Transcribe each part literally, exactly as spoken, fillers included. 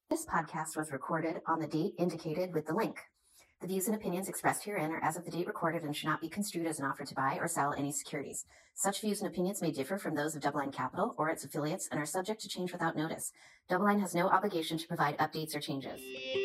This podcast was recorded on the date indicated with the link. The views and opinions expressed herein are as of the date recorded and should not be construed as an offer to buy or sell any securities. Such views and opinions may differ from those of DoubleLine Capital or its affiliates and are subject to change without notice. DoubleLine has no obligation to provide updates or changes.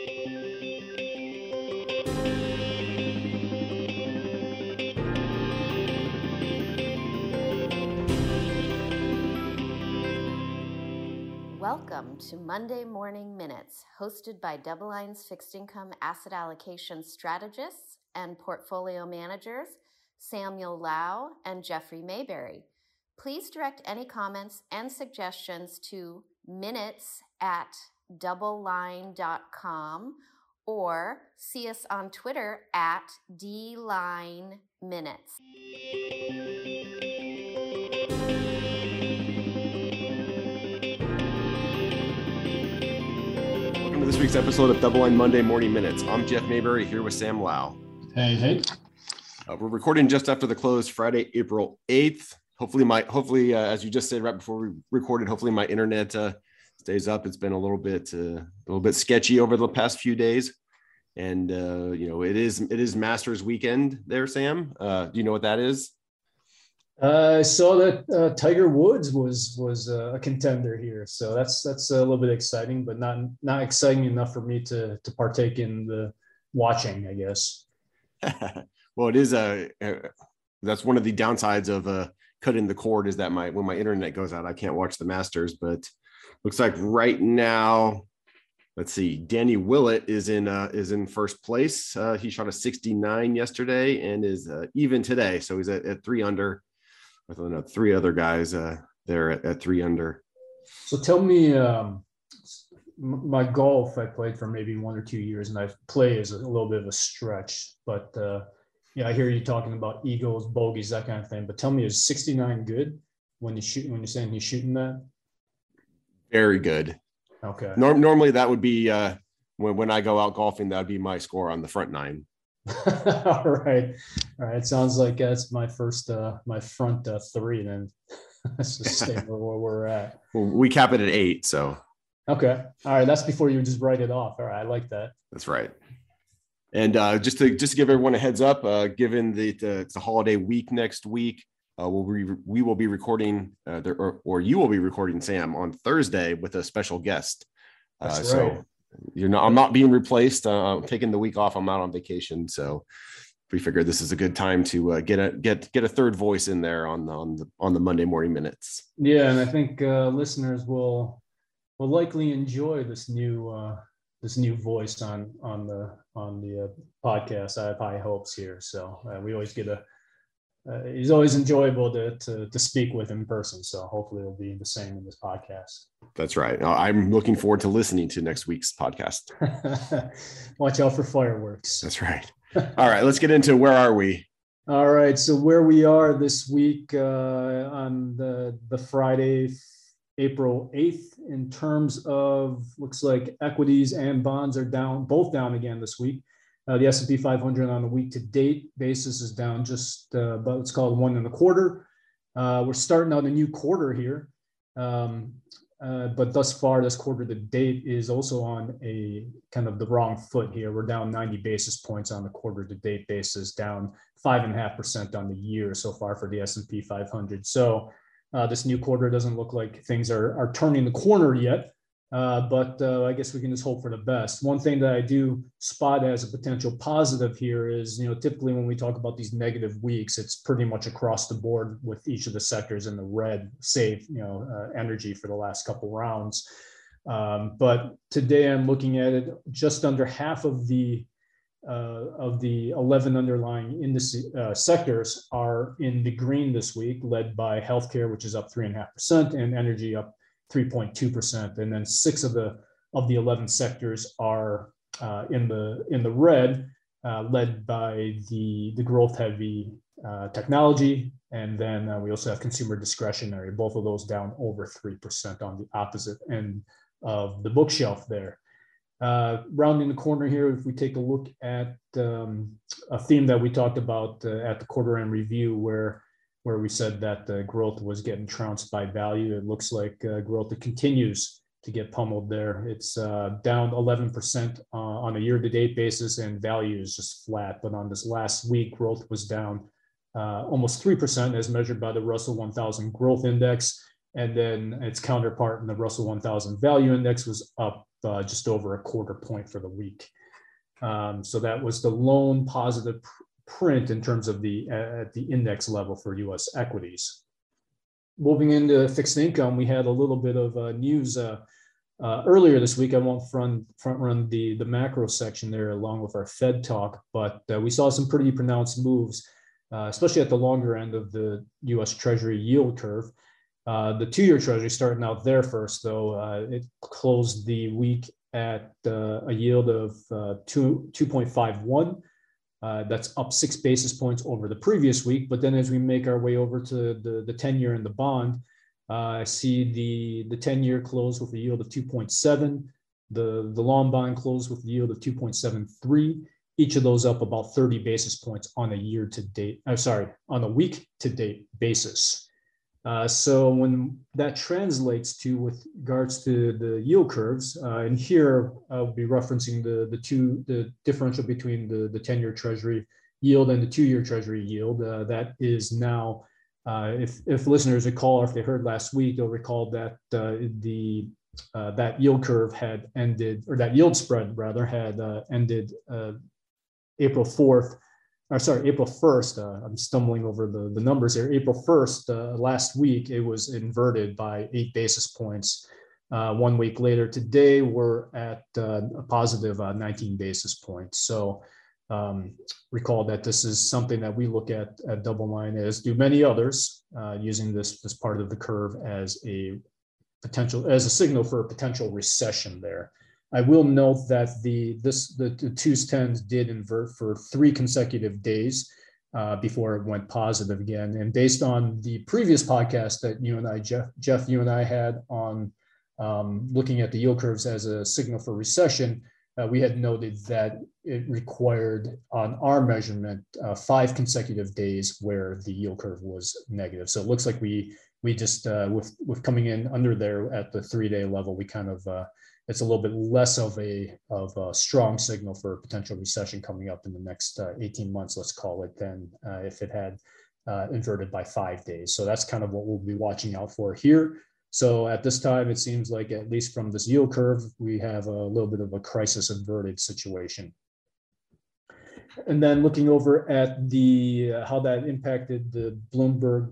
Welcome to Monday Morning Minutes, hosted by DoubleLine's fixed income asset allocation strategists and portfolio managers, Samuel Lau and Jeffrey Mayberry. Please direct any comments and suggestions to minutes at doubleline dot com or see us on Twitter at D Line Minutes. Welcome to this week's episode of DoubleLine Monday Morning Minutes. I'm Jeff Mayberry here with Sam Lau. Hey, hey. Uh, we're recording just after the close, Friday, April eighth. Hopefully, my hopefully, uh, as you just said right before we recorded, hopefully my internet uh, stays up. It's been a little bit uh, a little bit sketchy over the past few days, and uh, you know it is it is Masters weekend there, Sam. Uh, do you know what that is? Uh, I saw that uh, Tiger Woods was was uh, a contender here, so that's that's a little bit exciting, but not not exciting enough for me to to partake in the watching, I guess. Well, it is a uh, that's one of the downsides of uh, cutting the cord is that my when my internet goes out, I can't watch the Masters. But looks like right now, let's see, Danny Willett is in uh, is in first place. Uh, he shot a sixty-nine yesterday and is uh, even today, so he's at, at three under. With uh, three other guys uh, there at, at three under. So tell me, um, my golf I played for maybe one or two years, and I play is a little bit of a stretch. But uh, yeah, I hear you talking about eagles, bogeys, that kind of thing. But tell me, is sixty-nine good when you shoot? When you're saying he's shooting that? Very good. Okay. Norm- normally that would be uh, when when I go out golfing, that would be my score on the front nine. All right. All right. Sounds like that's my first, uh, my front uh, three. Then let's just stay where, where we're at. Well, we cap it at eight. So. Okay. All right. That's before you just write it off. All right. I like that. That's right. And uh, just to just to give everyone a heads up, uh, given the, the it's a holiday week next week, uh, we'll be, we will be recording uh, there, or, or you will be recording, Sam, on Thursday with a special guest. Uh, That's so right. You're not. I'm not being replaced. Uh, I'm taking the week off. I'm out on vacation, so we figured this is a good time to uh, get a get get a third voice in there on on the on the Monday Morning Minutes. Yeah, and I think uh, listeners will will likely enjoy this new uh, this new voice on on the on the uh, podcast. I have high hopes here. So uh, we always get a. Uh, he's always enjoyable to, to to speak with in person. So hopefully it'll be the same in this podcast. That's right. I'm looking forward to listening to next week's podcast. Watch out for fireworks. That's right. All right, let's get into where are we? All right. So where we are this week uh, on the, the Friday, April eighth, in terms of looks like equities and bonds are down, both down again this week. Uh, the S and P five hundred on a week to date basis is down just uh, about, let's call it one and a quarter. Uh, we're starting out a new quarter here. Um, uh, but thus far, this quarter to date is also on a kind of the wrong foot here. We're down ninety basis points on the quarter to date basis, down five and a half percent on the year so far for the S and P five hundred. So uh, this new quarter doesn't look like things are, are turning the corner yet. Uh, but uh, I guess we can just hope for the best. One thing that I do spot as a potential positive here is, you know, typically when we talk about these negative weeks, it's pretty much across the board with each of the sectors in the red, save, you know, uh, energy for the last couple rounds. Um, but today I'm looking at it, just under half of the uh, of the eleven underlying indices, uh, sectors are in the green this week, led by healthcare, which is up three and a half percent, and energy up three point two percent, and then six of the of the eleven sectors are uh, in the in the red, uh, led by the the growth heavy uh, technology, and then uh, we also have consumer discretionary. Both of those down over three percent on the opposite end of the bookshelf there. Uh, rounding the corner here, if we take a look at um, a theme that we talked about uh, at the quarter end review, where where we said that uh, growth was getting trounced by value, it looks like uh, growth continues to get pummeled there. It's uh, down eleven percent uh, on a year-to-date basis, and value is just flat. But on this last week, growth was down uh, almost three percent as measured by the Russell one thousand Growth Index. And then its counterpart in the Russell one thousand Value Index was up uh, just over a quarter point for the week. Um, so that was the lone positive pr print in terms of the uh, at the index level for U S equities. Moving into fixed income, we had a little bit of uh, news uh, uh, earlier this week. I won't front, front run the, the macro section there along with our Fed talk, but uh, we saw some pretty pronounced moves, uh, especially at the longer end of the U S Treasury yield curve. Uh, the two-year Treasury starting out there first, though, uh, it closed the week at uh, a yield of uh, two, 2.51. Uh, that's up six basis points over the previous week. But then as we make our way over to the, the ten-year and the bond, uh, I see the, the ten-year close with a yield of two point seven. The, the long bond closed with a yield of two point seven three. Each of those up about thirty basis points on a year-to-date, I'm sorry, on a week-to-date basis. Uh, so when that translates to with regards to the yield curves, uh, and here I'll be referencing the the two the differential between the the ten-year Treasury yield and the two-year Treasury yield. Uh, that is now, uh, if if listeners recall, or if they heard last week, they'll recall that uh, the uh, that yield curve had ended, or that yield spread rather had uh, ended uh, April fourth. Or sorry, April first, uh, I'm stumbling over the, the numbers here. April first, uh, last week, it was inverted by eight basis points. Uh, one week later, today, we're at uh, a positive uh, nineteen basis points. So um, recall that this is something that we look at at DoubleLine, as do many others, uh, using this, this part of the curve as a potential, as a signal for a potential recession there. I will note that the this the, the twos tens did invert for three consecutive days uh, before it went positive again. And based on the previous podcast that you and I, Jeff, Jeff, you and I had on um, looking at the yield curves as a signal for recession, uh, we had noted that it required, on our measurement, uh, five consecutive days where the yield curve was negative. So it looks like we we just uh, with with coming in under there at the three-day level, we kind of uh, it's a little bit less of a of a strong signal for a potential recession coming up in the next uh, eighteen months, let's call it, than uh, if it had uh, inverted by five days. So that's kind of what we'll be watching out for here. So at this time, it seems like, at least from this yield curve, we have a little bit of a crisis inverted situation. And then looking over at the uh, how that impacted the Bloomberg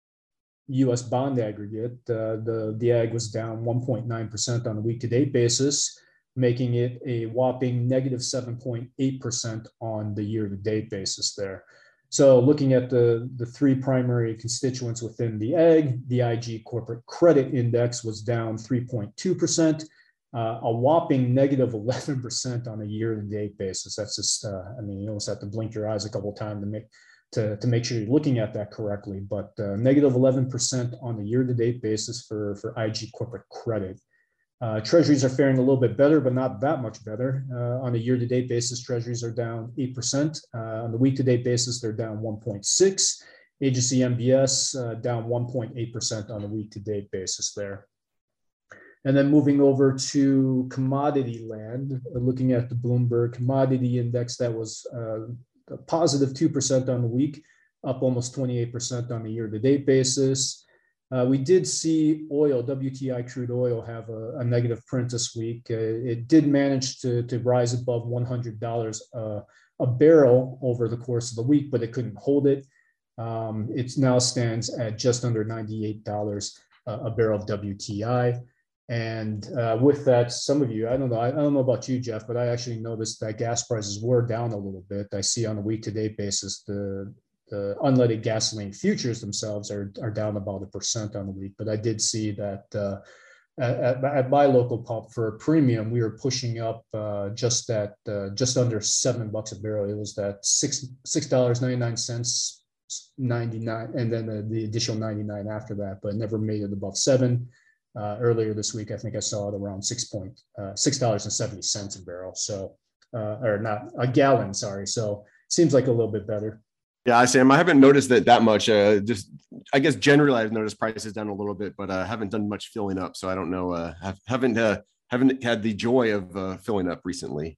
U S bond aggregate, uh, the, the ag was down one point nine percent on a week-to-date basis, making it a whopping negative seven point eight percent on the year-to-date basis there. So looking at the, the three primary constituents within the ag, the I G Corporate Credit Index was down three point two percent, uh, a whopping negative eleven percent on a year-to-date basis. That's just, uh, I mean, you almost have to blink your eyes a couple of times to make To, to make sure you're looking at that correctly, but uh, negative eleven percent on a year-to-date basis for, for I G corporate credit. Uh, treasuries are faring a little bit better, but not that much better. Uh, on a year-to-date basis, treasuries are down eight percent. Uh, on the week-to-date basis, they're down one point six. Agency M B S uh, down one point eight percent on a week-to-date basis there. And then moving over to commodity land, uh, looking at the Bloomberg Commodity Index, that was uh, a positive two percent on the week, up almost twenty-eight percent on a year-to-date basis. Uh, we did see oil, W T I crude oil, have a, a negative print this week. Uh, it did manage to, to rise above one hundred dollars uh, a barrel over the course of the week, but it couldn't hold it. Um, it now stands at just under ninety-eight dollars uh, a barrel of W T I. And uh, with that, some of you, I don't know, I, I don't know about you, Jeff, but I actually noticed that gas prices were down a little bit. I see on a week-to-date basis, the, the unleaded gasoline futures themselves are, are down about a percent on the week. But I did see that uh, at, at my local pump for a premium, we were pushing up uh, just at uh, just under seven bucks a barrel. It was that six six dollars ninety nine cents, ninety nine, and then the, the additional ninety nine after that, but never made it above seven. Uh, earlier this week, I think I saw it around six point uh, six dollars and seventy cents a barrel. So, uh, or not a gallon, sorry. So seems like a little bit better. Yeah, I Sam, I haven't noticed that that much. Uh, just, I guess generally I've noticed prices down a little bit, but I uh, haven't done much filling up. So I don't know. Uh, have, haven't uh, haven't had the joy of uh, filling up recently.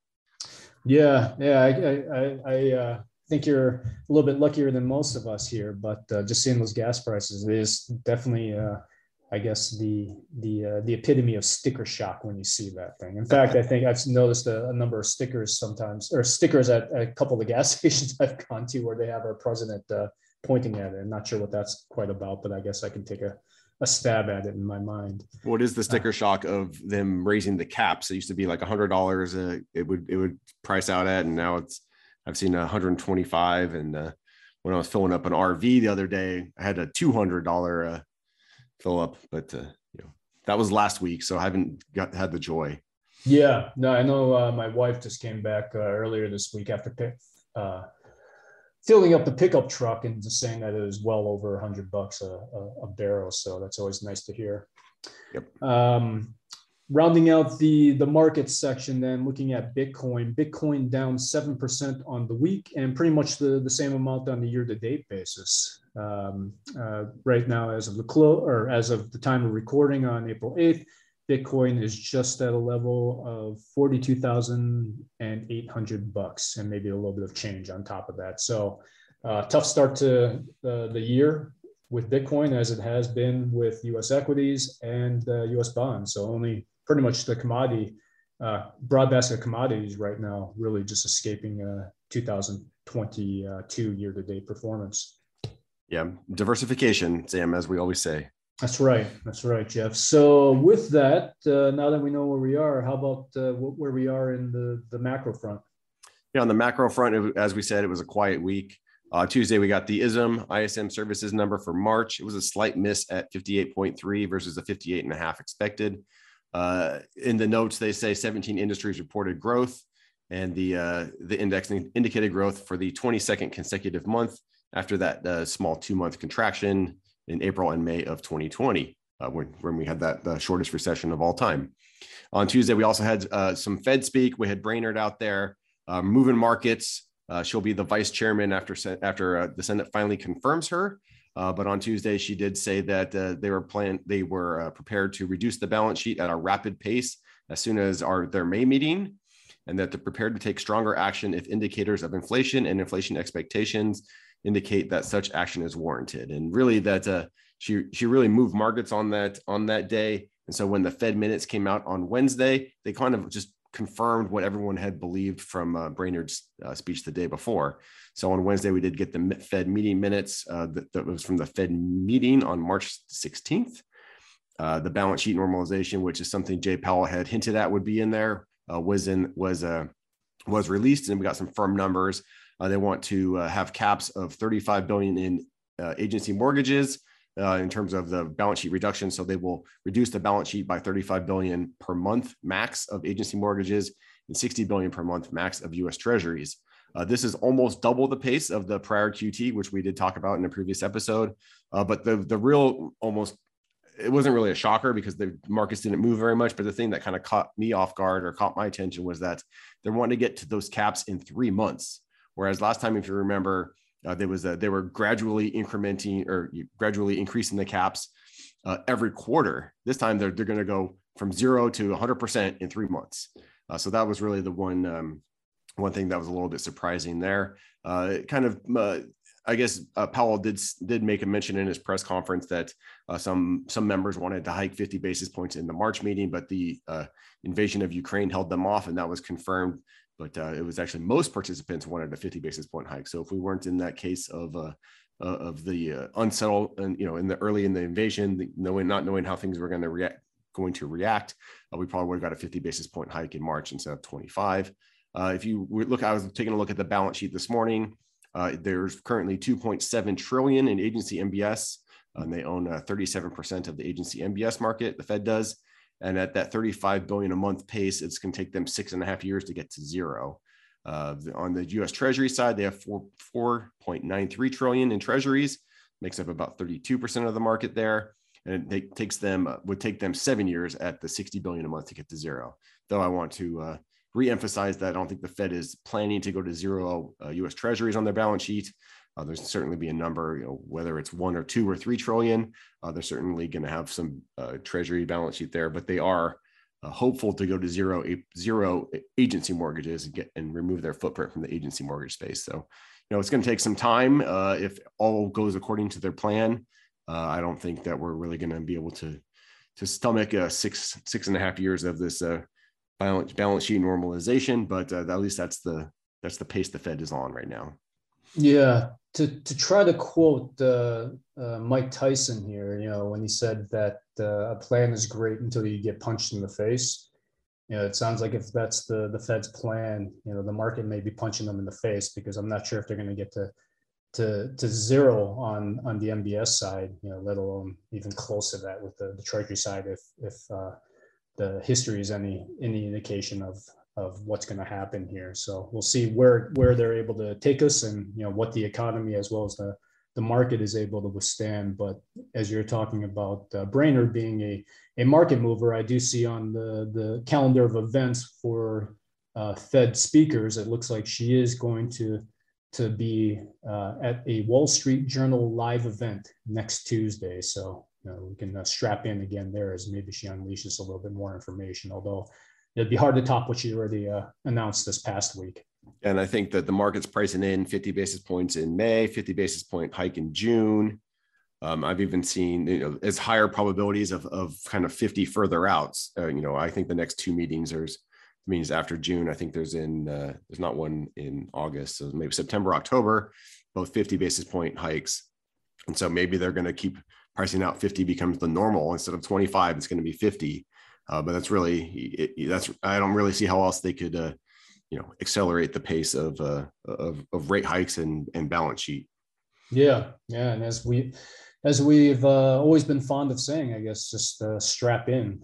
Yeah, yeah, I, I, I uh, think you're a little bit luckier than most of us here, but uh, just seeing those gas prices is definitely, uh, I guess, the the uh, the epitome of sticker shock when you see that thing. In fact, I think I've noticed a, a number of stickers sometimes, or stickers at, at a couple of the gas stations I've gone to where they have our president uh, pointing at it. I'm not sure what that's quite about, but I guess I can take a a stab at it in my mind. What is the sticker shock of them raising the caps? It used to be like a hundred dollars. Uh, it would it would price out at, and now it's I've seen one hundred twenty-five. And uh, when I was filling up an R V the other day, I had a two hundred dollar uh, fill up, but uh, you know that was last week, so I haven't got had the joy. Yeah, no, I know. Uh, my wife just came back uh, earlier this week after pick. Uh, filling up the pickup truck and just saying that it was well over a hundred bucks a, a, a barrel. So that's always nice to hear. Yep. Um, rounding out the, the market section, then looking at Bitcoin, Bitcoin down seven percent on the week and pretty much the, the same amount on the year to date basis. Um, uh, right now, as of the close or as of the time of recording on April eighth, Bitcoin is just at a level of forty-two thousand eight hundred bucks and maybe a little bit of change on top of that. So uh, tough start to the, the year with Bitcoin, as it has been with U S equities and uh, U S bonds. So only pretty much the commodity, uh, broad basket of commodities right now, really just escaping uh, two thousand twenty-two year-to-date performance. Yeah, diversification, Sam, as we always say. That's right. That's right, Jeff. So with that, uh, now that we know where we are, how about uh, where we are in the, the macro front? Yeah, on the macro front, it, as we said, it was a quiet week. Uh, Tuesday, we got the I S M I S M services number for March. It was a slight miss at fifty-eight point three versus the fifty-eight and a half expected. Uh, in the notes, they say seventeen industries reported growth, and the uh, the index indicated growth for the twenty-second consecutive month after that uh, small two-month contraction in April and May of twenty twenty, uh, when, when we had that the shortest recession of all time. On Tuesday, we also had uh, some Fed speak. We had Brainerd out there uh, moving markets. Uh, she'll be the vice chairman after after uh, the Senate finally confirms her. Uh, but on Tuesday, she did say that uh, they were plan they were uh, prepared to reduce the balance sheet at a rapid pace as soon as our their May meeting, and that they're prepared to take stronger action if indicators of inflation and inflation expectations indicate that such action is warranted. And really that uh, she she really moved markets on that on that day. And so when the Fed minutes came out on Wednesday, they kind of just confirmed what everyone had believed from uh, Brainerd's uh, speech the day before. So on Wednesday, we did get the Fed meeting minutes uh, that, that was from the Fed meeting on March sixteenth. Uh, the balance sheet normalization, which is something Jay Powell had hinted at would be in there, uh, was in was uh, was released, and we got some firm numbers. Uh, they want to uh, have caps of thirty-five billion dollars in uh, agency mortgages uh, in terms of the balance sheet reduction. So they will reduce the balance sheet by thirty-five billion dollars per month max of agency mortgages and sixty billion dollars per month max of U S Treasuries. Uh, this is almost double the pace of the prior Q T, which we did talk about in a previous episode. Uh, but the the real almost it wasn't really a shocker because the markets didn't move very much. But the thing that kind of caught me off guard or caught my attention was that they're wanting to get to those caps in three months. Whereas last time, if you remember, uh, there was a, they were gradually incrementing or gradually increasing the caps uh, every quarter. This time, they're they're going to go from zero to one hundred percent in three months. Uh, so that was really the one um, one thing that was a little bit surprising there. Uh, it kind of, uh, I guess, uh, Powell did did make a mention in his press conference that uh, some some members wanted to hike fifty basis points in the March meeting, but the uh, invasion of Ukraine held them off, and that was confirmed. But uh, it was actually most participants wanted a fifty basis point hike. So if we weren't in that case of uh, uh, of the uh, unsettled and you know in the early in the invasion, the, knowing not knowing how things were going to react, going to react, uh, we probably would have got a fifty basis point hike in March instead of twenty-five. Uh, if you look, I was taking a look at the balance sheet this morning. Uh, there's currently two point seven trillion dollars in agency M B S, uh, and they own uh, thirty-seven percent of the agency M B S market. The Fed does. And at that thirty-five billion dollars a month pace, it's going to take them six and a half years to get to zero. Uh, the, on the U S Treasury side, they have four point nine three trillion dollars in treasuries, makes up about thirty-two percent of the market there. And it takes them, uh, would take them seven years at the sixty billion dollars a month to get to zero. Though I want to uh, reemphasize that I don't think the Fed is planning to go to zero uh, U S Treasuries on their balance sheet. Uh, there's certainly be a number, you know, whether it's one or two or three trillion. Uh, they're certainly going to have some uh, treasury balance sheet there, but they are uh, hopeful to go to zero zero agency mortgages and get and remove their footprint from the agency mortgage space. So, you know, it's going to take some time. Uh, if all goes according to their plan, uh, I don't think that we're really going to be able to to stomach uh, six six and a half years of this uh, balance balance sheet normalization. But uh, at least that's the that's the pace the Fed is on right now. Yeah, to to try to quote uh, uh, Mike Tyson here, you know, when he said that uh, a plan is great until you get punched in the face. You know, it sounds like if that's the the Fed's plan, you know, the market may be punching them in the face, because I'm not sure if they're going to get to to to zero on on the M B S side, you know, let alone even close to that with the, the Treasury side, if if uh, the history is any any indication of of what's going to happen here. So we'll see where where they're able to take us, and you know what the economy as well as the the market is able to withstand. But as you're talking about uh, Brainerd being a a market mover, I do see on the the calendar of events for uh, Fed speakers, it looks like she is going to to be uh, at a Wall Street Journal live event next Tuesday. So you know, we can uh, strap in again there as maybe she unleashes a little bit more information, although it'd be hard to top what she already uh, announced this past week. And I think that the market's pricing in fifty basis points in May, fifty basis point hike in June. Um, I've even seen, you know, as higher probabilities of, of kind of fifty further out. Uh, you know, I think the next two meetings there's meetings after June. I think there's in uh, there's not one in August, so maybe September, October, both fifty basis point hikes. And so maybe they're going to keep pricing out fifty becomes the normal. Instead of twenty-five, it's going to be fifty. Uh, but that's really, it, that's, I don't really see how else they could, uh, you know, accelerate the pace of, uh, of, of rate hikes and, and balance sheet. Yeah. Yeah. And as we, as we've uh, always been fond of saying, I guess, just uh, strap in.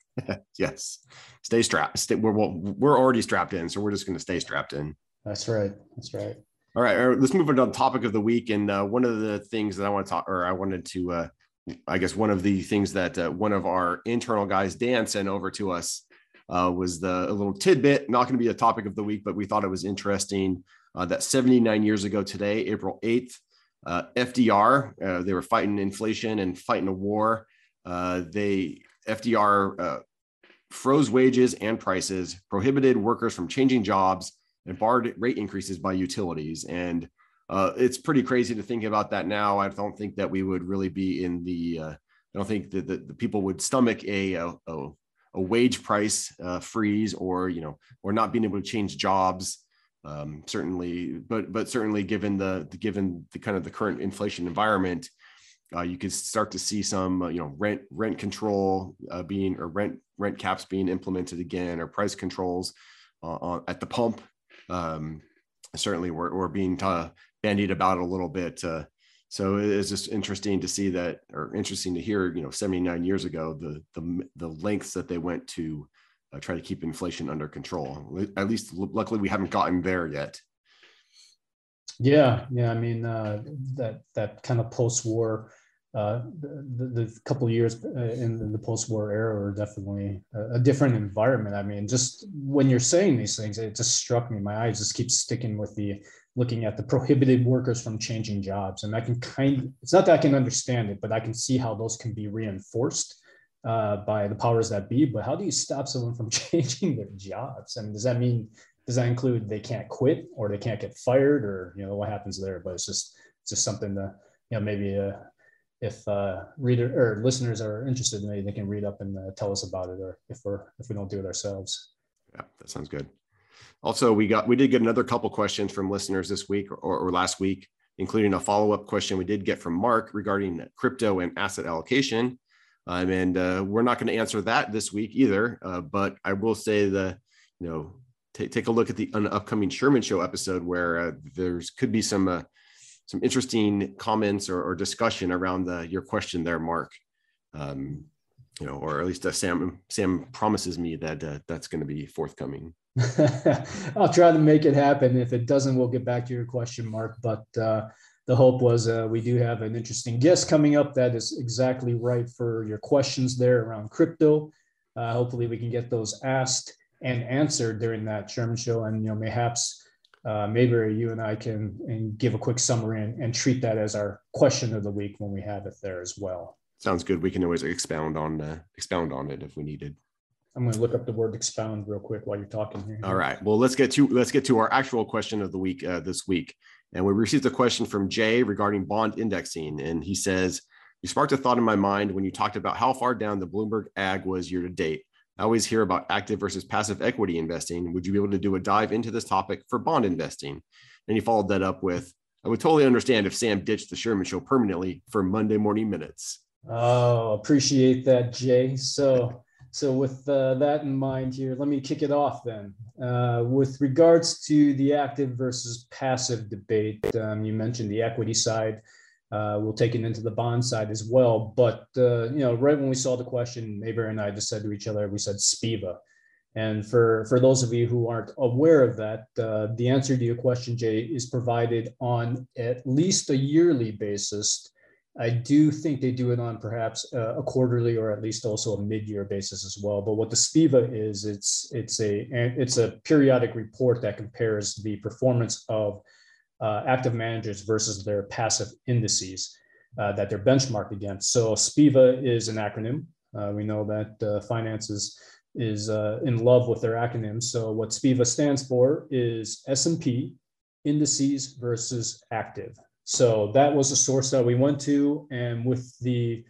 Yes. Stay strapped. Stay, we're, we're already strapped in, so we're just going to stay strapped in. That's right. That's right. All right. All right, let's move on to the topic of the week. And uh, one of the things that I want to talk, or I wanted to, uh, I guess one of the things that uh, one of our internal guys, Dan, sent over to us uh, was the a little tidbit, not going to be a topic of the week, but we thought it was interesting uh, that seventy-nine years ago today, April eighth, uh, F D R, uh, they were fighting inflation and fighting a war. Uh, they, F D R uh, froze wages and prices, prohibited workers from changing jobs, and barred rate increases by utilities. And Uh, it's pretty crazy to think about that now. I don't think that we would really be in the, uh, I don't think that the, the people would stomach a, a, a wage price uh, freeze, or, you know, or not being able to change jobs. Um, certainly, but, but certainly given the, the, given the kind of the current inflation environment, uh, you could start to see some, uh, you know, rent, rent control uh, being, or rent, rent caps being implemented again, or price controls uh, on, at the pump. Um, certainly we're, we're being t- bandied about a little bit. Uh, so it's just interesting to see that, or interesting to hear, you know, seventy-nine years ago, the, the, the lengths that they went to uh, try to keep inflation under control. At least luckily we haven't gotten there yet. Yeah. Yeah. I mean, uh, that, that kind of post-war, uh, the, the couple of years in the post-war era are definitely a, a different environment. I mean, just when you're saying these things, it just struck me. My eyes just keep sticking with the, looking at the prohibited workers from changing jobs. And I can kind of, it's not that I can understand it, but I can see how those can be reinforced uh, by the powers that be. But how do you stop someone from changing their jobs? I mean, does that mean, does that include they can't quit, or they can't get fired, or, you know, what happens there? But it's just, it's just something to, you know, maybe uh, if uh, reader or listeners are interested, maybe they can read up and uh, tell us about it, or if we're, if we don't do it ourselves. Yeah, that sounds good. Also, we got we did get another couple questions from listeners this week or, or last week, including a follow-up question we did get from Mark regarding crypto and asset allocation. Um, and uh, we're not going to answer that this week either. Uh, but I will say the, you know, t- take a look at the an upcoming Sherman Show episode, where uh, there's could be some uh, some interesting comments or, or discussion around the, your question there, Mark. Um, you know, or at least uh, Sam Sam promises me that uh, that's going to be forthcoming. I'll try to make it happen. If it doesn't, we'll get back to your question, Mark. But uh, the hope was uh, we do have an interesting guest coming up that is exactly right for your questions there around crypto. Uh, hopefully we can get those asked and answered during that Sherman Show, and, you know, mayhaps uh, maybe you and I can and give a quick summary and, and treat that as our question of the week when we have it there as well. Sounds good. We can always expound on uh, expound on it if we needed. I'm going to look up the word expound real quick while you're talking here. All right. Well, let's get to let's get to our actual question of the week uh, this week. And we received a question from Jay regarding bond indexing. And he says, you sparked a thought in my mind when you talked about how far down the Bloomberg Ag was year to date. I always hear about active versus passive equity investing. Would you be able to do a dive into this topic for bond investing? And he followed that up with, I would totally understand if Sam ditched the Sherman Show permanently for Monday morning minutes. Oh, appreciate that, Jay. So, so with uh, that in mind here, let me kick it off then. Uh, with regards to the active versus passive debate, um, you mentioned the equity side. Uh, we'll take it into the bond side as well. But, uh, you know, right when we saw the question, Mayberry and I just said to each other, we said SPIVA. And for, for those of you who aren't aware of that, uh, the answer to your question, Jay, is provided on at least a yearly basis. I do think they do it on perhaps a quarterly or at least also a mid-year basis as well. But what the SPIVA is, it's it's a it's a periodic report that compares the performance of uh, active managers versus their passive indices uh, that they're benchmarked against. So SPIVA is an acronym. Uh, we know that uh, finance is is uh, in love with their acronyms. So what SPIVA stands for is S and P indices versus active. So that was the source that we went to, and with the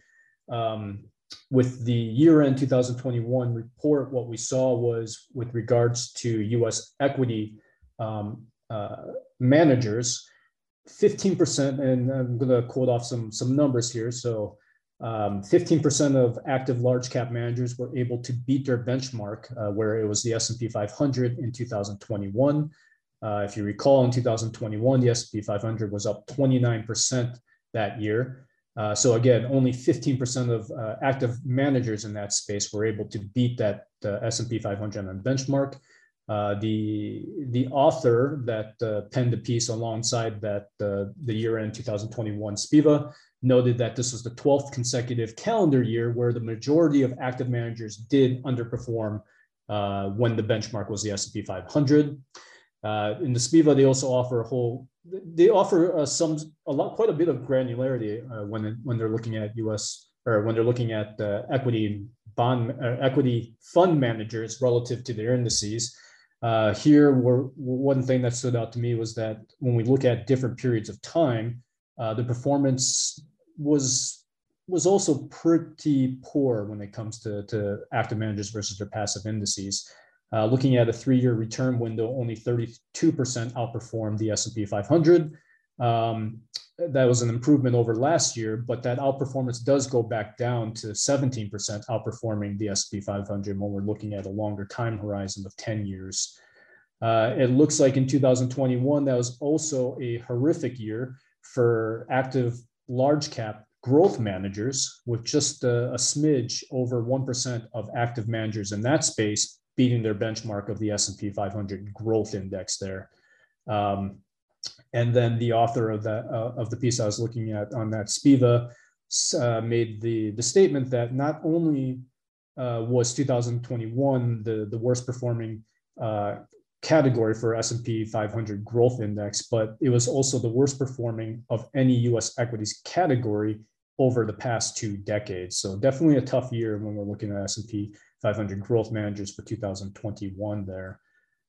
um, with the year-end two thousand twenty-one report, what we saw was with regards to U S equity um, uh, managers, fifteen percent, and I'm going to quote off some some numbers here. So um, fifteen percent of active large cap managers were able to beat their benchmark, uh, where it was the S and P five hundred in two thousand twenty-one. Uh, if you recall, in two thousand twenty-one, the S and P five hundred was up twenty-nine percent that year. Uh, so again, only fifteen percent of uh, active managers in that space were able to beat that uh, S and P five hundred on benchmark. Uh, the, the author that uh, penned the piece alongside that uh, the year-end two thousand twenty-one SPIVA noted that this was the twelfth consecutive calendar year where the majority of active managers did underperform uh, when the benchmark was the S and P five hundred. Uh, in the SPIVA, they also offer a whole, they offer uh, some, a lot, quite a bit of granularity uh, when, when they're looking at U S or when they're looking at uh, equity bond, uh, equity fund managers relative to their indices. Uh, here, we're, one thing that stood out to me was that when we look at different periods of time, uh, the performance was, was also pretty poor when it comes to, to active managers versus their passive indices. Uh, looking at a three-year return window, only thirty-two percent outperformed the S and P five hundred. Um, that was an improvement over last year, but that outperformance does go back down to seventeen percent outperforming the S and P five hundred when we're looking at a longer time horizon of ten years. Uh, it looks like in two thousand twenty-one, that was also a horrific year for active large cap growth managers, with just a, a smidge over one percent of active managers in that space beating their benchmark of the S and P five hundred growth index there. Um, and then the author of that uh, of the piece I was looking at on that SPIVA uh, made the, the statement that not only uh, was two thousand twenty-one the, the worst performing uh, category for S and P five hundred growth index, but it was also the worst performing of any U S equities category over the past two decades. So definitely a tough year when we're looking at S and P five hundred growth managers for two thousand twenty-one there.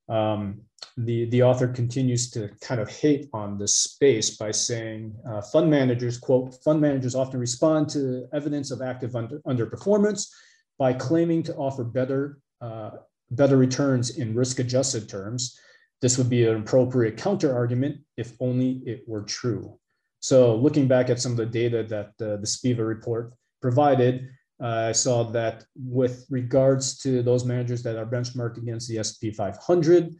Um, the, the author continues to kind of hate on this space by saying uh, fund managers, quote, fund managers often respond to evidence of active under, underperformance by claiming to offer better, uh, better returns in risk-adjusted terms. This would be an appropriate counter argument if only it were true. So looking back at some of the data that uh, the SPIVA report provided, Uh, I saw that with regards to those managers that are benchmarked against the S and P five hundred,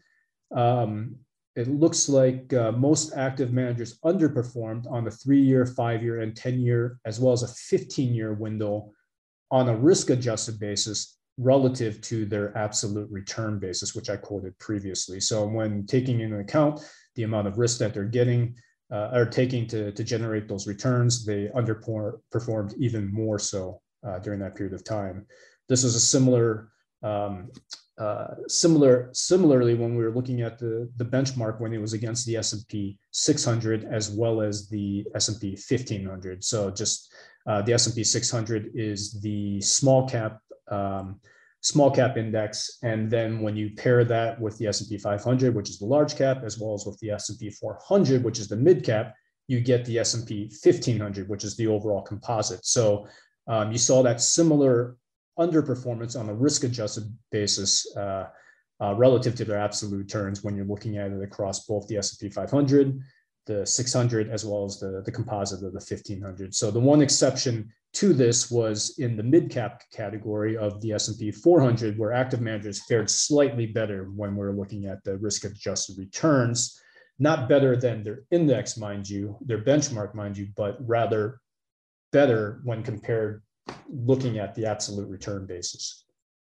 um, it looks like uh, most active managers underperformed on a three-year, five-year, and ten-year, as well as a fifteen-year window on a risk-adjusted basis relative to their absolute return basis, which I quoted previously. So when taking into account the amount of risk that they're getting, uh, are taking to, to generate those returns, they underperformed even more so Uh, during that period of time. This is a similar Um, uh, similar, similarly, when we were looking at the, the benchmark when it was against the S and P six hundred as well as the S and P fifteen hundred. So just uh, the S and P six hundred is the small cap um, small cap index, and then when you pair that with the S and P five hundred, which is the large cap, as well as with the S and P four hundred, which is the mid cap, you get the S and P fifteen hundred, which is the overall composite. So um, you saw that similar underperformance on a risk-adjusted basis uh, uh, relative to their absolute returns when you're looking at it across both the S and P five hundred, the six hundred, as well as the, the composite of the fifteen hundred. So the one exception to this was in the mid-cap category of the S and P four hundred, where active managers fared slightly better when we're looking at the risk-adjusted returns. Not better than their index, mind you, their benchmark, mind you, but rather better when compared looking at the absolute return basis.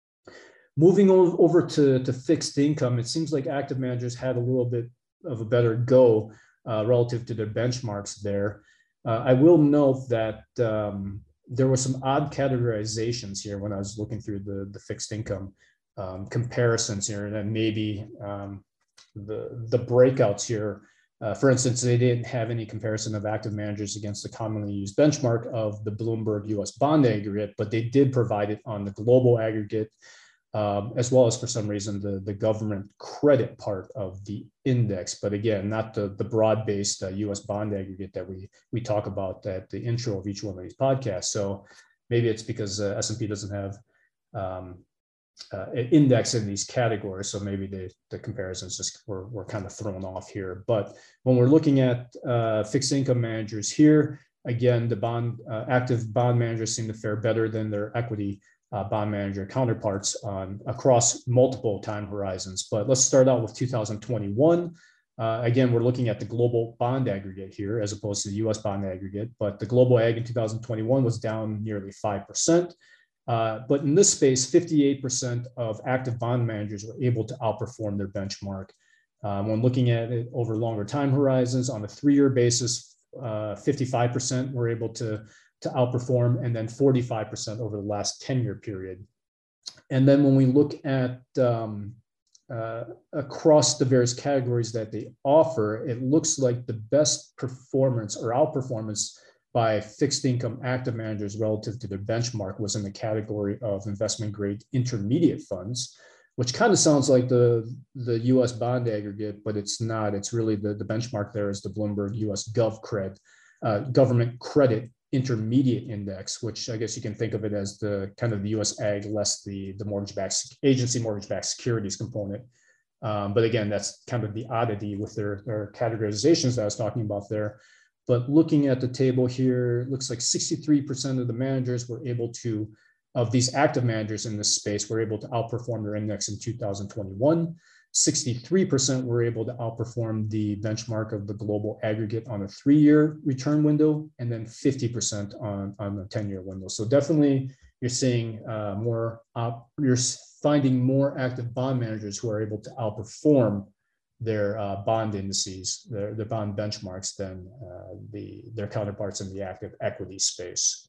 Moving over to, to fixed income, it seems like active managers had a little bit of a better go uh, relative to their benchmarks there. Uh, I will note that um, there were some odd categorizations here when I was looking through the, the fixed income um, comparisons here, and then maybe um, the, the breakouts here. Uh, for instance, they didn't have any comparison of active managers against the commonly used benchmark of the Bloomberg U S bond aggregate, but they did provide it on the global aggregate, um, as well as for some reason the, the government credit part of the index. But again, not the, the broad-based uh, U S bond aggregate that we, we talk about at the intro of each one of these podcasts. So maybe it's because uh, S and P doesn't have um, Uh, index in these categories, so maybe the, the comparisons just were, were kind of thrown off here. But when we're looking at uh, fixed income managers here, again, the bond uh, active bond managers seem to fare better than their equity uh, bond manager counterparts on across multiple time horizons. But let's start out with two thousand twenty-one. Uh, again, we're looking at the global bond aggregate here as opposed to the U S bond aggregate, but the global ag in two thousand twenty-one was down nearly five percent. Uh, but in this space, fifty-eight percent of active bond managers were able to outperform their benchmark. Um, when looking at it over longer time horizons on a three-year basis, uh, fifty-five percent were able to, to outperform, and then forty-five percent over the last ten-year period. And then when we look at um, uh, across the various categories that they offer, it looks like the best performance or outperformance by fixed income active managers relative to their benchmark was in the category of investment grade intermediate funds, which kind of sounds like the, the U S bond aggregate, but it's not. It's really the, the benchmark there is the Bloomberg U S GovCred, uh, government credit intermediate index, which I guess you can think of it as the kind of the U S ag less the, the mortgage-backed agency mortgage-backed securities component. Um, but again, that's kind of the oddity with their, their categorizations that I was talking about there. But looking at the table here, it looks like sixty-three percent of the managers were able to, of these active managers in this space, were able to outperform their index in two thousand twenty-one. sixty-three percent were able to outperform the benchmark of the global aggregate on a three-year return window, and then fifty percent on, on the ten-year window. So definitely you're seeing uh, more, op, you're finding more active bond managers who are able to outperform their uh, bond indices, their, their bond benchmarks than uh, the their counterparts in the active equity space.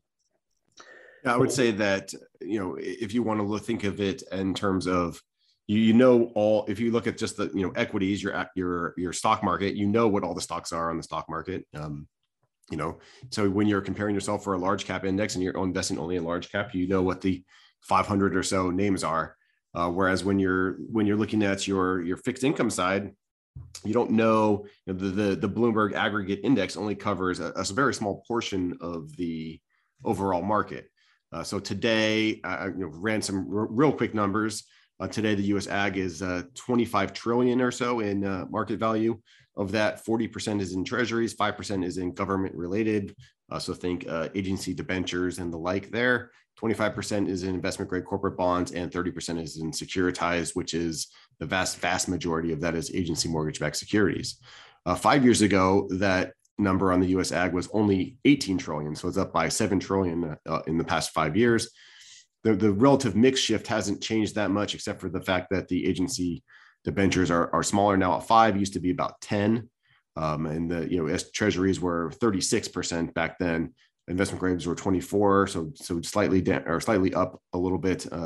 Yeah, I would say that, you know, if you want to look, think of it in terms of, you, you know, all, if you look at just the, you know, equities, your, your, your stock market, you know what all the stocks are on the stock market. Um, you know, so when you're comparing yourself for a large cap index and you're investing only in large cap, you know what the five hundred or so names are. Uh, whereas when you're when you're looking at your your fixed income side, you don't know, you know the, the the Bloomberg aggregate index only covers a, a very small portion of the overall market. Uh, so today, I you know, ran some r- real quick numbers. Uh, today, the U S ag is uh, twenty-five trillion or so in uh, market value. Of that, forty percent is in treasuries, five percent is in government related. Uh, so think uh, agency debentures and the like there. twenty-five percent is in investment grade corporate bonds, and thirty percent is in securitized, which is the vast, vast majority of that is agency mortgage-backed securities. Uh, five years ago, that number on the U S ag was only eighteen trillion. So it's up by seven trillion uh, in the past five years. The, the relative mix shift hasn't changed that much, except for the fact that the agency debentures are, are smaller now at five, used to be about ten. Um, and the, you know, as treasuries were thirty-six percent back then, investment grades were twenty-four. So, so slightly down or slightly up a little bit uh,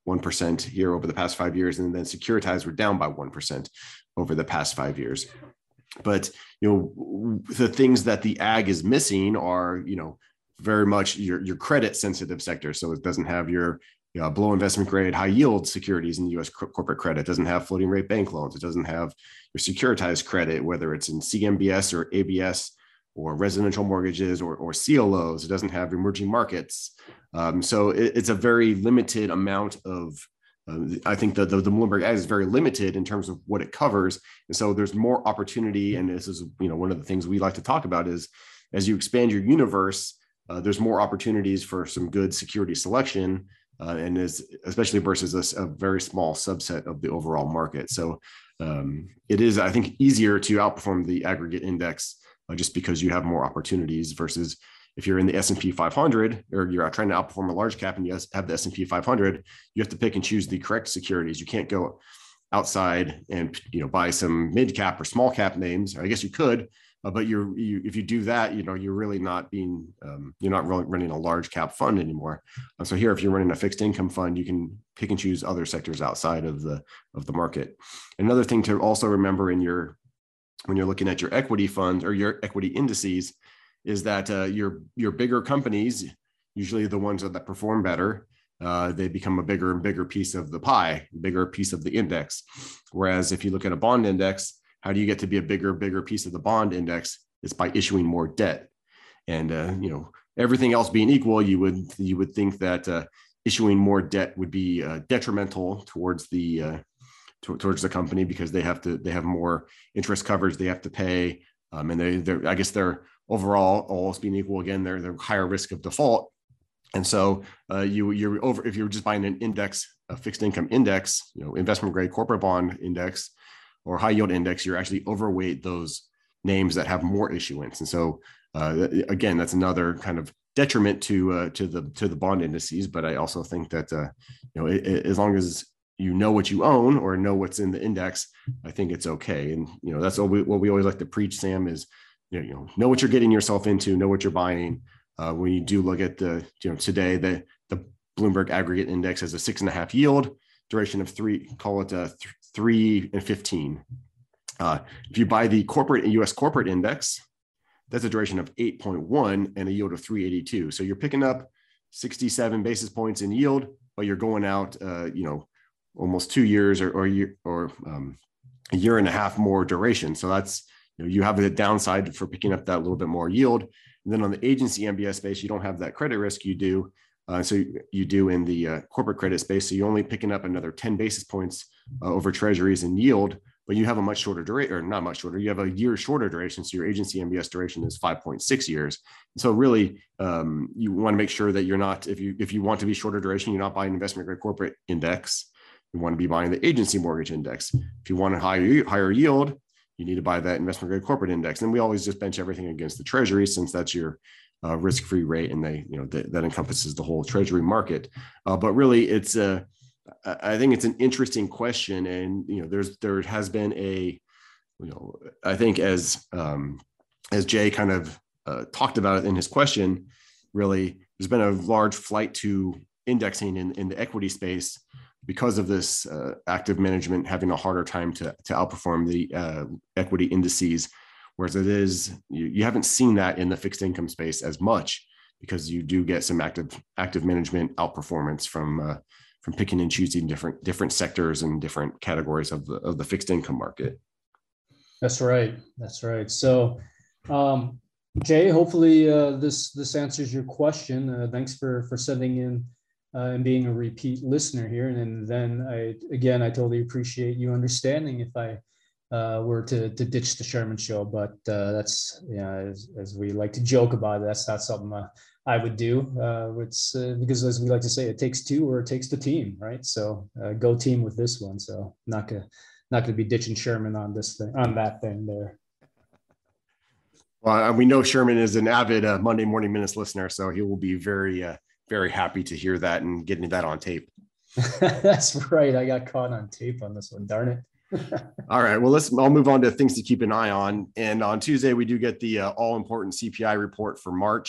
one percent here over the past five years. And then securitized were down by one percent over the past five years. But, you know, the things that the ag is missing are, you know, very much your, your credit sensitive sector. So it doesn't have your you know, below investment grade high yield securities in U S corporate credit. It doesn't have floating rate bank loans. It doesn't have your securitized credit, whether it's in C M B S or A B S or residential mortgages or, or C L Os. It doesn't have emerging markets. Um, so it, it's a very limited amount of, uh, I think the, the, the Bloomberg Ag is very limited in terms of what it covers. And so there's more opportunity. And this is, you know, one of the things we like to talk about is as you expand your universe, uh, there's more opportunities for some good security selection. Uh, and is especially versus a, a very small subset of the overall market. So um, it is, I think, easier to outperform the aggregate index uh, just because you have more opportunities versus if you're in the S and P five hundred or you're trying to outperform a large cap and you have the S and P five hundred, you have to pick and choose the correct securities. You can't go outside and you know buy some mid cap or small cap names. I guess you could, uh, but you're you, if you do that, you know you're really not being um, you're not really running a large cap fund anymore. Uh, so here, if you're running a fixed income fund, you can pick and choose other sectors outside of the of the market. Another thing to also remember in your when you're looking at your equity funds or your equity indices is that uh, your your bigger companies, usually the ones that perform better, uh, they become a bigger and bigger piece of the pie, bigger piece of the index. Whereas if you look at a bond index, how do you get to be a bigger, bigger piece of the bond index? It's by issuing more debt. And, uh, you know, everything else being equal, you would you would think that uh, issuing more debt would be uh, detrimental towards the uh, to, towards the company because they have to they have more interest coverage they have to pay, um, and they they're I guess they're overall all else being equal again they're they're higher risk of default. And so uh, you you're over if you're just buying an index, a fixed income index, you know, investment grade corporate bond index or high yield index, you're actually overweight those names that have more issuance. And so uh, again, that's another kind of detriment to uh, to the to the bond indices. But I also think that uh, you know it, it, as long as you know what you own or know what's in the index, I think it's okay. And you know that's what we, what we always like to preach, Sam, is you know, you know know what you're getting yourself into, know what you're buying. Uh, when you do look at the you know today the the Bloomberg Aggregate Index has a six and a half yield, duration of three, call it a th- three and fifteen. Uh, if you buy the corporate U S corporate index, that's a duration of eight point one and a yield of three eighty-two. So you're picking up sixty-seven basis points in yield, but you're going out, uh, you know, almost two years or or, year, or um, a year and a half more duration. So that's you know you have the downside for picking up that little bit more yield. And then on the agency M B S space, you don't have that credit risk you do. Uh, so you do in the uh, corporate credit space. So you're only picking up another ten basis points uh, over treasuries in yield, but you have a much shorter duration, or not much shorter, you have a year shorter duration. So your agency M B S duration is five point six years. So really, um, you want to make sure that you're not, if you if you want to be shorter duration, you're not buying investment grade corporate index. You want to be buying the agency mortgage index. If you want a higher, higher yield, you need to buy that investment grade corporate index. And we always just bench everything against the treasury since that's your uh, risk-free rate. And they, you know, th- that encompasses the whole treasury market. Uh, but really it's a, I think it's an interesting question. And, you know, there's, there has been a, you know, I think as, um, as Jay kind of uh, talked about it in his question, really there's been a large flight to indexing in, in the equity space because of this uh, active management having a harder time to, to outperform the uh, equity indices. Whereas it is, you, you haven't seen that in the fixed income space as much because you do get some active active management outperformance from uh, from picking and choosing different different sectors and different categories of the of the fixed income market. That's right. That's right. So, um, Jay, hopefully uh, this this answers your question. Uh, thanks for for sending in uh, and being a repeat listener here. And, and then I again I totally appreciate you understanding if I uh, were to to ditch the Sherman Show, but uh, that's yeah, you know, as, as we like to joke about it, that's not something uh, I would do. Uh, it's uh, because as we like to say, it takes two or it takes the team, right? So uh, go team with this one. So not gonna not gonna be ditching Sherman on this thing on that thing there. Well, we know Sherman is an avid uh, Monday Morning Minutes listener, so he will be very uh, very happy to hear that and getting that on tape. That's right. I got caught on tape on this one. Darn it. All right. Well, let's, I'll move on to things to keep an eye on. And on Tuesday, we do get the uh, all important C P I report for March.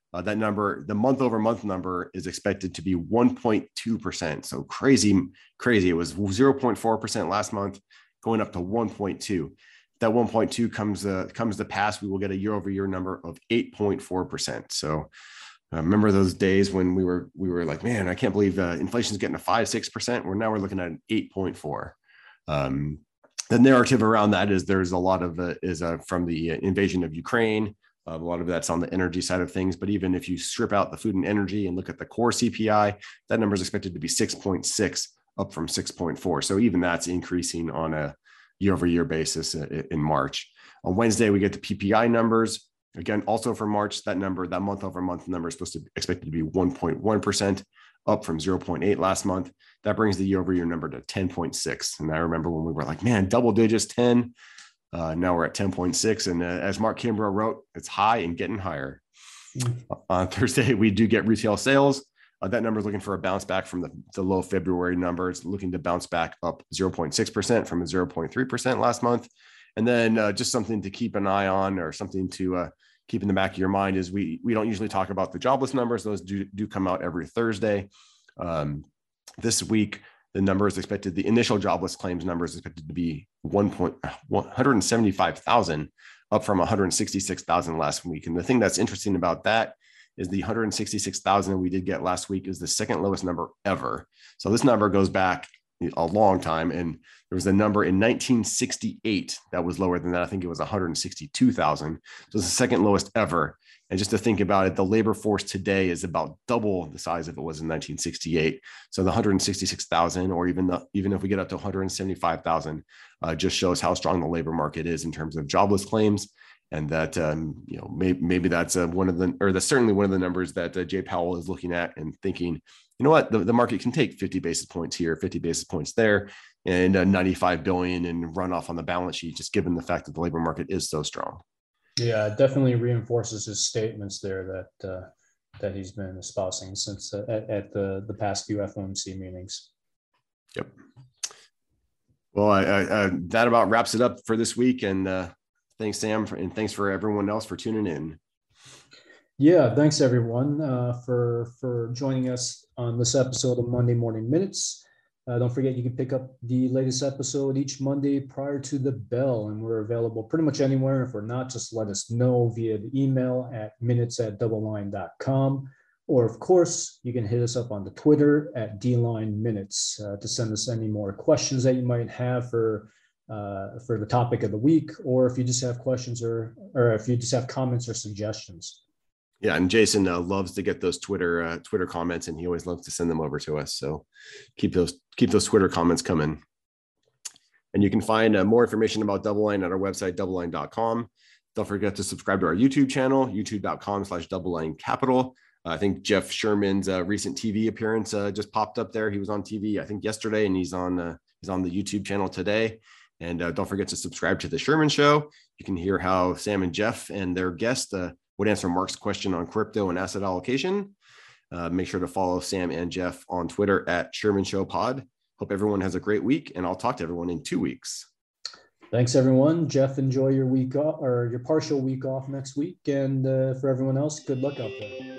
Uh, that number, the month over month number is expected to be one point two percent. So crazy, crazy. It was zero point four percent last month, going up to one point two. That one point two comes uh, comes to pass, we will get a year over year number of eight point four percent. So uh, remember those days when we were we were like, man, I can't believe uh, inflation is getting to five, six percent. We're now we're looking at an eight point four. Um, the narrative around that is there's a lot of uh, is uh, from the invasion of Ukraine. Uh, a lot of that's on the energy side of things. But even if you strip out the food and energy and look at the core C P I, that number is expected to be six point six, up from six point four. So even that's increasing on a year over year basis in March. On Wednesday, we get the P P I numbers. Again, also for March, that number, that month over month number is supposed to be expected to be one point one percent, up from zero point eight last month. That brings the year over year number to ten point six. And I remember when we were like, man, double digits, ten. Uh, now we're at ten point six. And uh, as Mark Kimbrough wrote, it's high and getting higher. Mm-hmm. On Thursday, we do get retail sales. Uh, that number is looking for a bounce back from the, the low February numbers, looking to bounce back up zero point six percent from a zero point three percent last month. And then uh, just something to keep an eye on, or something to uh, keep in the back of your mind, is we we don't usually talk about the jobless numbers. Those do, do come out every Thursday. Um, this week, the number is expected, the initial jobless claims number is expected to be one hundred seventy-five thousand, up from one hundred sixty-six thousand last week. And the thing that's interesting about that is the one hundred sixty-six thousand we did get last week is the second lowest number ever. So this number goes back a long time. And there was a number in nineteen sixty-eight that was lower than that. I think it was one hundred sixty-two thousand. So it's the second lowest ever. And just to think about it, the labor force today is about double the size of it was in nineteen sixty-eight. So the one hundred sixty-six thousand, or even the, even if we get up to one hundred seventy-five thousand, uh, just shows how strong the labor market is in terms of jobless claims. And that, um, you know, maybe, maybe that's uh, one of the, or that's certainly one of the numbers that uh, Jay Powell is looking at and thinking, you know what, the, the market can take fifty basis points here, fifty basis points there, and uh, ninety-five billion and run off on the balance sheet, just given the fact that the labor market is so strong. Yeah, it definitely reinforces his statements there that uh, that he's been espousing since uh, at, at the, the past few F O M C meetings. Yep. Well, I, I, uh, that about wraps it up for this week. And uh, thanks, Sam, for, and thanks for everyone else for tuning in. Yeah, thanks everyone uh, for for joining us on this episode of Monday Morning Minutes. Uh, don't forget, you can pick up the latest episode each Monday prior to the bell, and we're available pretty much anywhere. If we're not, just let us know via the email at minutes at double line dot com. Or, of course, you can hit us up on the Twitter at D line minutes uh, to send us any more questions that you might have for uh, for the topic of the week, or if you just have questions or or if you just have comments or suggestions. Yeah, and Jason uh, loves to get those Twitter uh, Twitter comments, and he always loves to send them over to us. So keep those keep those Twitter comments coming. And you can find uh, more information about Double Line at our website, double line dot com. Don't forget to subscribe to our YouTube channel, youtube dot com slash double line capital. Uh, I think Jeff Sherman's uh, recent T V appearance uh, just popped up there. He was on T V, I think, yesterday, and he's on uh, he's on the YouTube channel today. And uh, don't forget to subscribe to the Sherman Show. You can hear how Sam and Jeff and their guest uh, would answer Mark's question on crypto and asset allocation. Uh, make sure to follow Sam and Jeff on Twitter at Sherman Show Pod. Hope everyone has a great week, and I'll talk to everyone in two weeks. Thanks, everyone. Jeff, enjoy your week off, or your partial week off next week. And uh, for everyone else, good luck out there.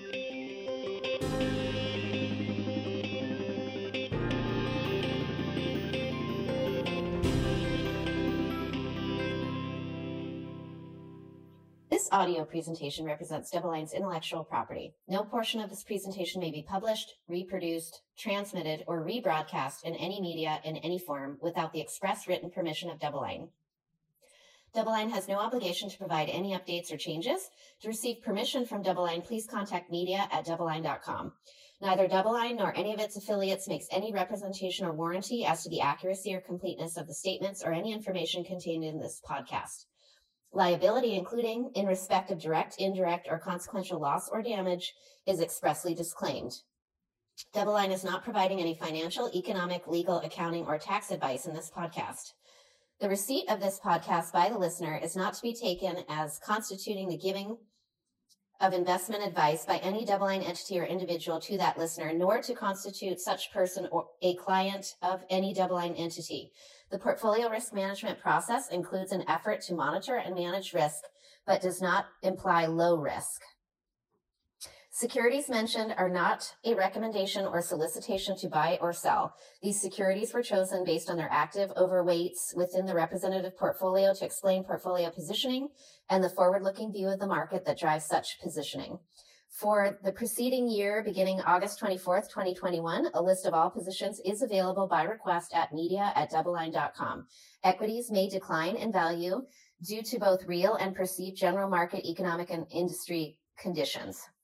This audio presentation represents Double Line's intellectual property. No portion of this presentation may be published, reproduced, transmitted, or rebroadcast in any media in any form without the express written permission of Double Line. Double Line has no obligation to provide any updates or changes. To receive permission from Double Line, please contact media at double line dot com. Neither Double Line nor any of its affiliates makes any representation or warranty as to the accuracy or completeness of the statements or any information contained in this podcast. Liability, including in respect of direct, indirect, or consequential loss or damage, is expressly disclaimed. Double Line is not providing any financial, economic, legal, accounting, or tax advice in this podcast. The receipt of this podcast by the listener is not to be taken as constituting the giving of investment advice by any Double Line entity or individual to that listener, nor to constitute such person or a client of any Double Line entity. The portfolio risk management process includes an effort to monitor and manage risk, but does not imply low risk. Securities mentioned are not a recommendation or solicitation to buy or sell. These securities were chosen based on their active overweights within the representative portfolio to explain portfolio positioning and the forward-looking view of the market that drives such positioning. For the preceding year, beginning August twenty-fourth, twenty twenty-one, a list of all positions is available by request at media at doubleline dot com. Equities may decline in value due to both real and perceived general market, economic, and industry conditions.